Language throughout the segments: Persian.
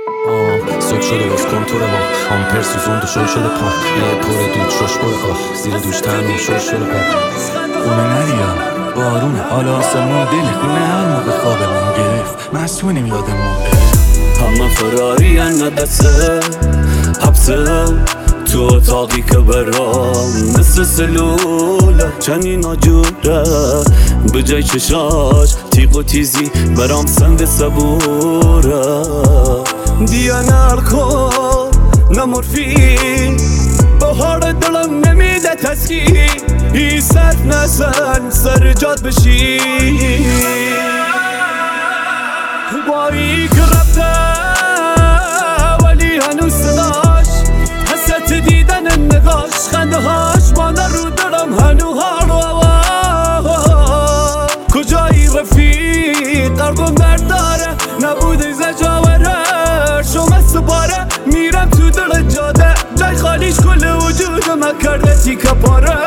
صبح شده باز کنتور ما آمپر سوزوند و شل شده پام یه پر دود شش بره زیر دوش تنم شل شده پام خونه نریا بارونه حالا آسمون دل خونه هر موقع خوابمون گرفت مسئولیم یادمون همه فراری ندسته حبسه تو اتاقی که برام مثل سلوله چنین آجوره به جای چشاش تیغ و تیزی برام سنگ صبوره دیا نرکن نمورفین بهار دلم نمیده تسکین ای سر نزن سر جاد بشی بایی که رفته ولی هنوز صداش حسرت دیدن نگاش خنده هاش مانه رو دلم هنو حال و کجایی رفیق قلبم درد داره نبوده زجاوره شما سپاره میرم تو دل جاده جای خالیش کل وجودم کرده تیکه پاره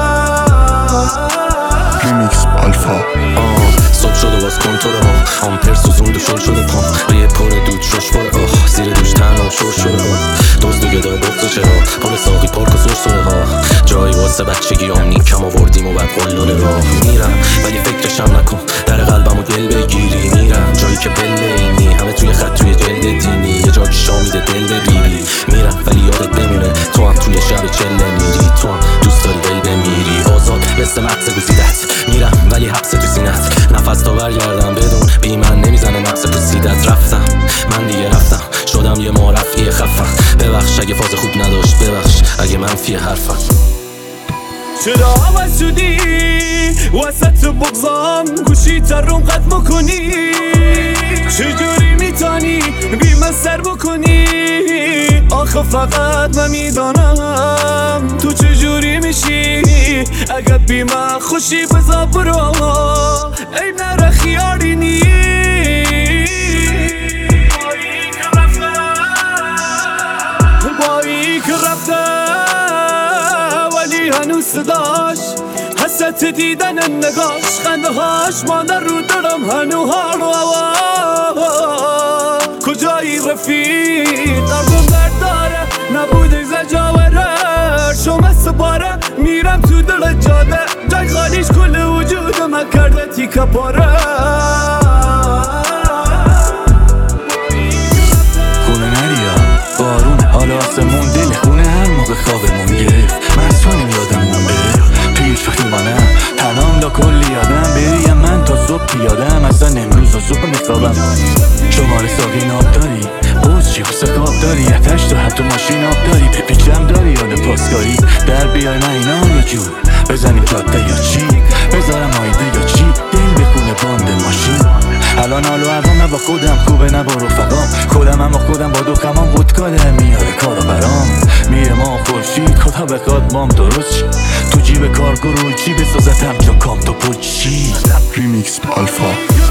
ریمیکس آلفا صبح شده باز کنتور ما آمپر سوزوند و شل شده پام یه پر دود شش بره زیر دوش تنم شل شده دوست و گدای بغض و چرا پر ساقی پارک و سرسره ها جایی واسه بچگی نیکم آوردیم و بعد قلدل راه میرم ولی فکرشم نکن در قلبم و دل بگیری میرم جایی که بله اینی همه توی خط توی جلد دینی یه جا که شامیده دل به بیبی میرم ولی یادت بمونه تو هم توی شب چله میری تو هم دوست داری دل بمیری آزاد مثل مغز گزیدت میرم ولی حبس تو سینت نفس تا برگردم بدون بی من نمیزنه نفس تو سیدت رفتم من دیگه رفتم شدم یه معرفی خفم ببخش اگه فاز خوب نداشت ببخش اگه منفی حرفم چرا عوض شدی وسط بغضام گوشی ترم قد بکنی چجوری میتانی بی من سر بکنی آخه فقط من میدانم تو چجوری میشی اگه بی من خوشی بزا برو ای نره خیاری نی بایی که رفته ولی هنوز صداش حسرت دیدن نگاش خنده هاش مانده رو دلم هنو حال و کجایی رفیق قلبم درد داره نبوده زجاوره شما سپاره میرم تو دل جاده جای خالیش کل وجودم کرده تیکه پاره خونه نریا بارونه حالا آسمون دل خونه هر موقع خوابمون گرفت مسئولیم یادمون پیش وقتی منم تنام دا کلی آدم بریم من تا صبح پیادم اصلا امروز و صبح میخوابم شماره ساقی ناب داری بوز چی واسه خواب داری اتش تو حتی ماشین آب داری بپیچم داری یاد پاسکاری در بیای من اینا یه جور بزنیم جاده یا چی بذارم آیده یا چی دل بخونه باند ماشین الان حال و هوام نه با خودم خوبه نه با رفقام خودم اما خودم با دو خمام ودکاله میاره کارو برام میره ما خورشید خدا بخواد مام درست شی تو جیب کارگروه چی بسازتم چون کام تو پل چی ریمیکس آلفا